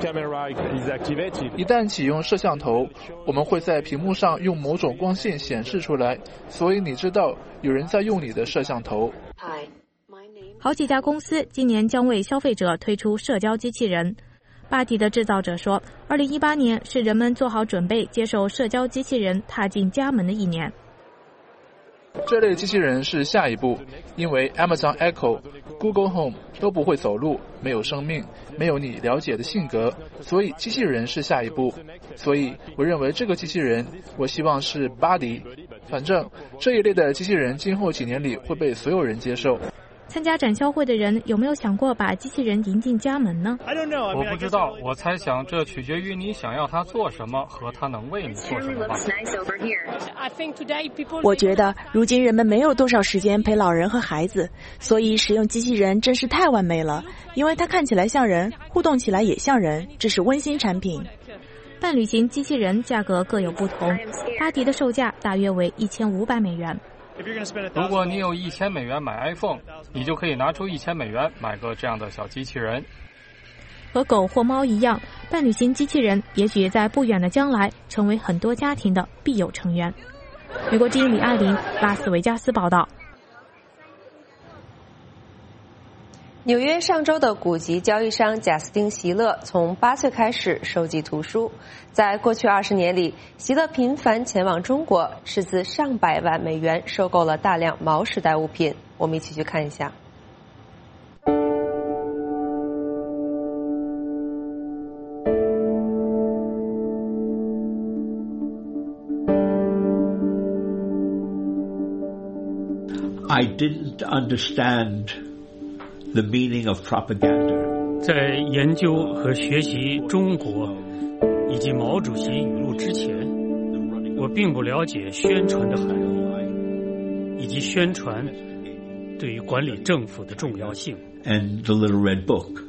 一旦启用摄像头，我们会在屏幕上用某种光线显示出来，所以你知道有人在用你的摄像头。 好几家公司今年将为消费者推出社交机器人。巴迪的制造者说，2018年是人们做好准备接受社交机器人踏进家门的一年。 这类机器人是下一步，因为 Amazon Echo、Google Home 都不会走路，没有生命，没有你了解的性格，所以机器人是下一步。所以我认为这个机器人，我希望是巴迪。反正这一类的机器人今后几年里会被所有人接受。 参加展销会的人有没有想过把机器人迎进家门呢？ 我不知道，我猜想这取决于你想要它做什么和它能为你做什么吧。 我觉得如今人们没有多少时间陪老人和孩子，所以使用机器人真是太完美了，因为它看起来像人，互动起来也像人，这是温馨产品。 伴侣型机器人价格各有不同，巴迪的售价大约为$1500。 如果你有$1000买 iPhone， 你就可以拿出$1000买个这样的小机器人。 和狗或猫一样，伴侣型机器人也许在不远的将来成为很多家庭的必有成员。美国之音李爱琳，拉斯维加斯报道。 纽约上周的古籍交易商贾斯汀·席勒从8岁开始收集图书，在过去20年里，席勒频繁前往中国，斥资上百万美元收购了大量毛时代物品。我们一起去看一下。 I didn't understand the meaning of propaganda. 在研究和学习中国以及毛主席语录之前，我并不了解宣传的含义，以及宣传对于管理政府的重要性。 And the Little Red Book.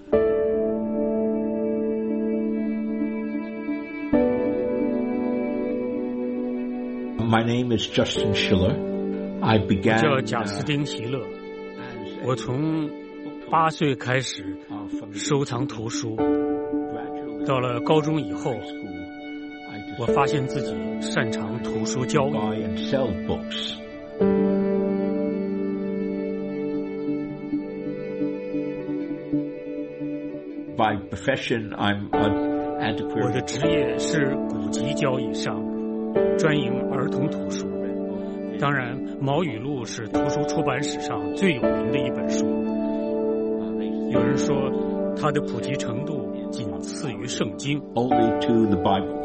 My name is Justin Schiller. I began. 我叫贾斯汀·席勒。我从8岁开始收藏图书，到了高中以后，我发现自己擅长图书交易。 By profession, I'm an antiquarian. 我的职业是古籍交易商，专营儿童图书。当然，《毛语录》是图书出版史上最有名的一本书。有人说，它的普及程度仅次于圣经。 Only to the Bible.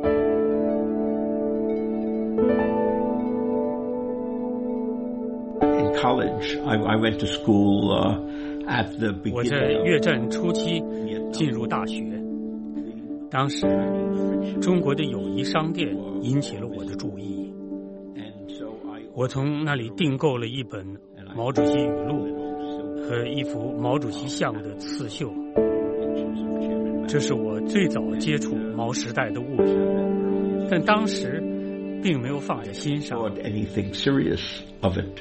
In college, I went to school at the beginning. 我在越战初期进入大学，当时中国的友谊商店引起了我的注意。我从那里订购了一本毛主席语录和一幅毛主席像的刺绣，这是我最早接触毛时代的物品，但当时并没有放在心上。 Anything serious of it.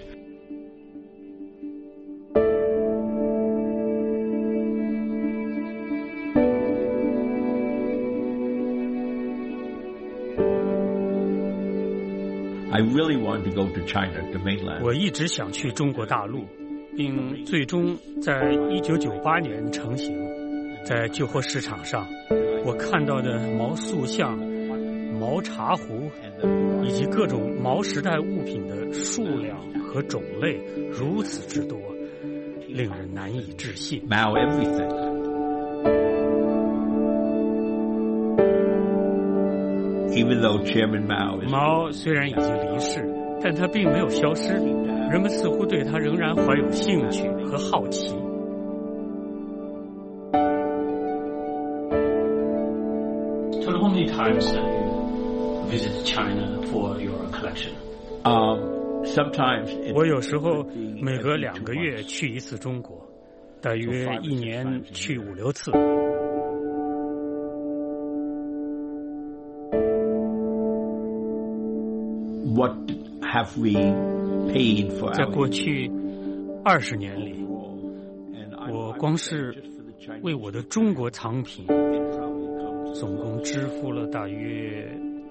I really wanted to go to China, to mainland. 我一直想去中国大陆，并最终在1998年成型。在旧货市场上，我看到的毛塑像、毛茶壶以及各种毛时代物品的数量和种类如此之多，令人难以置信。 Mao everything. Even though Chairman Mao is 毛虽然已经离世，但他并没有消失，人们似乎对他仍然怀有兴趣和好奇。Tell how many times have you visited China for your collection? Sometimes 我有时候每隔2个月去一次中国，大约1年去5-6次。 What have we paid for? 在过去20年里，我光是为我的中国藏品，总共支付了大约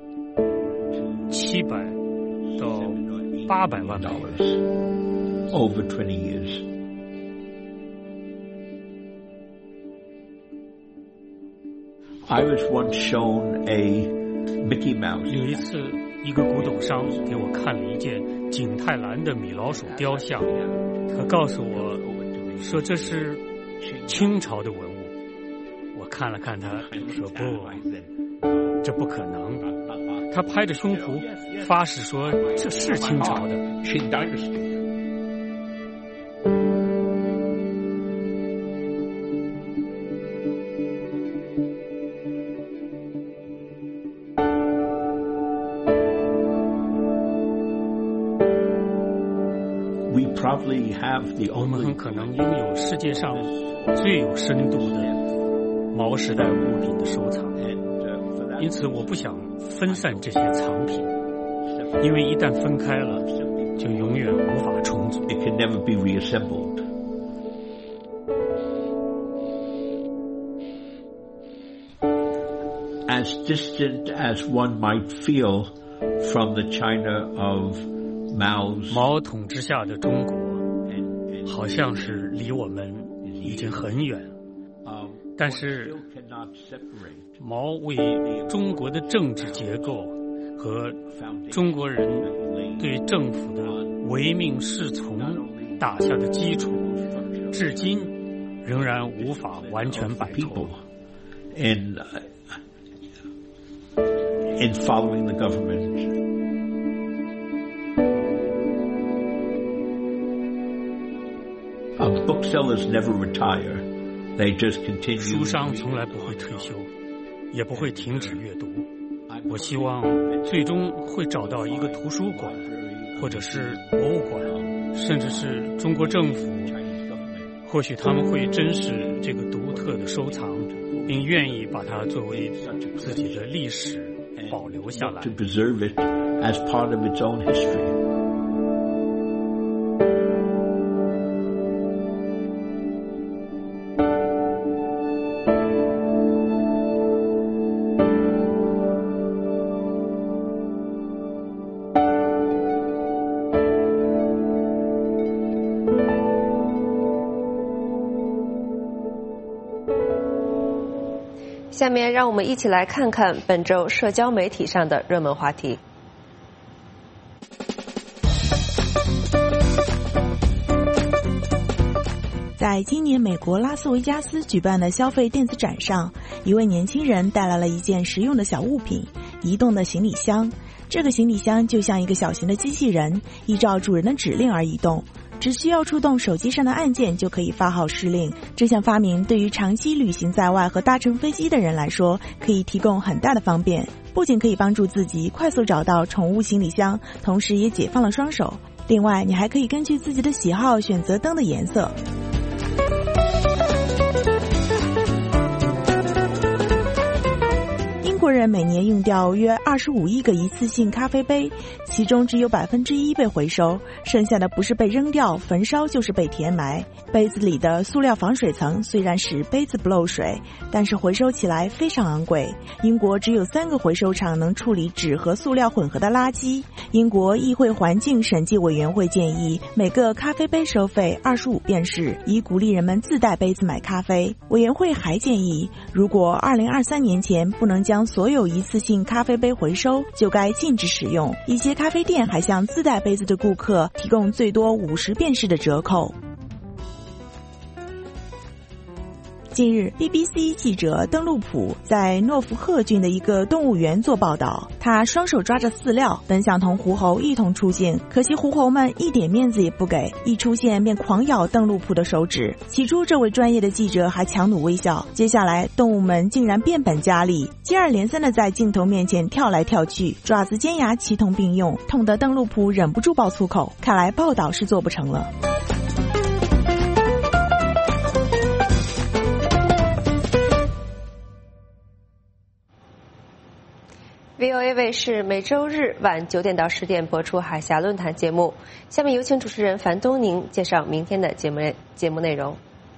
700到800万美元。 Over 20 years. I was once shown a Mickey Mouse. 有一次，一个古董商给我看了一件景泰蓝的米老鼠雕像，他告诉我说这是清朝的文物。我看了看他，说不，这不可能。他拍着胸脯发誓说这是清朝的。 Qing Dynasty. Have the 我们很可能拥有世界上最有深度的毛时代物品的收藏，因此我不想分散这些藏品，因为一旦分开了，就永远无法重组。 It can never be reassembled. As distant as one might feel from the China of Mao's 毛统治下的中国，好像是离我们已经很远，但是毛为中国的政治结构和中国人对政府的唯命是从打下的基础，至今仍然无法完全摆脱。 In following the government. Booksellers never retire. They just continue. 书商从来不会退休，也不会停止阅读。我希望最终会找到一个图书馆，或者是博物馆，甚至是中国政府，或许他们会珍视这个独特的收藏，并愿意把它作为自己的历史保留下来。 To preserve it as part of its own history. 下面让我们一起来看看本周社交媒体上的热门话题。 在今年美国拉斯维加斯举办的消费电子展上，一位年轻人带来了一件实用的小物品——移动的行李箱。这个行李箱就像一个小型的机器人，依照主人的指令而移动。只需要触动手机上的按键就可以发号施令。这项发明对于长期旅行在外和搭乘飞机的人来说，可以提供很大的方便。不仅可以帮助自己快速找到宠物行李箱，同时也解放了双手。另外，你还可以根据自己的喜好选择灯的颜色。英国人每年用掉约25亿个一次性咖啡杯，其中只有1%被回收，剩下的不是被扔掉、焚烧，就是被填埋。杯子里的塑料防水层虽然使杯子不漏水，但是回收起来非常昂贵。英国只有3个回收厂能处理纸和塑料混合的垃圾。英国议会环境审计委员会建议每个咖啡杯收费25便士，以鼓励人们自带杯子买咖啡。委员会还建议，如果2023年前不能将所有一次性咖啡杯回收，就该禁止使用。一些咖啡店还向自带杯子的顾客提供最多50便士的折扣。近日 BBC 记者邓禄普在诺福克郡的一个动物园做报道，他双手抓着饲料，本想同狐猴一同出镜，可惜狐猴们一点面子也不给，一出现便狂咬邓禄普的手指。起初这位专业的记者还强弩微笑，接下来动物们竟然变本加厉，接二连三地在镜头面前跳来跳去，爪子尖牙齐同并用，痛得邓禄普忍不住爆粗口，看来报道是做不成了。 VOA 卫视每周日晚9点到10点播出海峡论坛节目。下面有请主持人樊东宁介绍明天的节目内容。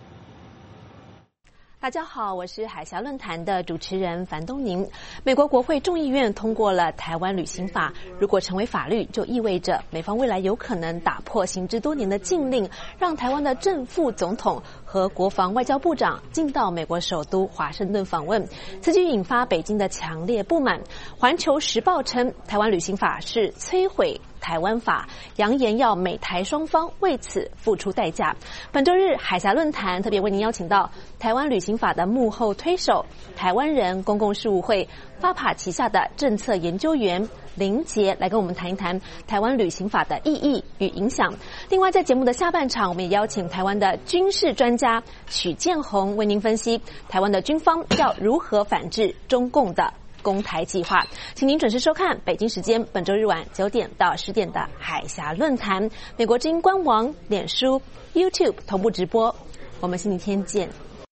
大家好，我是海峡论坛的主持人樊东宁。美国国会众议院通过了台湾旅行法，如果成为法律，就意味着美方未来有可能打破行之多年的禁令，让台湾的正副总统和国防外交部长进到美国首都华盛顿访问，此举引发北京的强烈不满。环球时报称，台湾旅行法是摧毁台湾法，扬言要美台双方为此付出代价。本周日海峡论坛特别为您邀请到台湾旅行法的幕后推手，台湾人公共事务会FAPA旗下的政策研究员林杰来跟我们谈一谈台湾旅行法的意义与影响。另外在节目的下半场，我们也邀请台湾的军事专家许建宏为您分析台湾的军方要如何反制中共的攻台计划。请您准时收看北京时间本周日晚9点到10点的海峡论坛，美国之音官网、脸书、YouTube 同步直播。我们星期天见。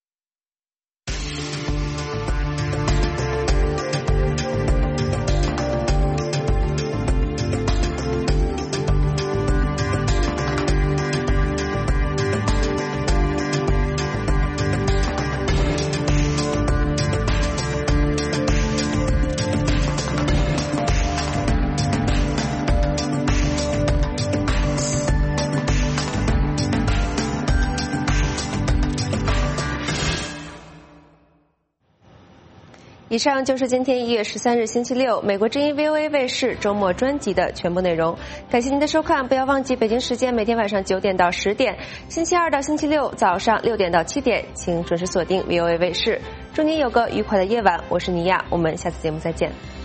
以上就是今天1月13日星期六美国之音 VOA 卫视周末专辑的全部内容。感谢您的收看，不要忘记北京时间每天晚上9点到10点，星期二到星期六早上6点到7点，请准时锁定 VOA 卫视。祝您有个愉快的夜晚，我是尼娅，我们下次节目再见。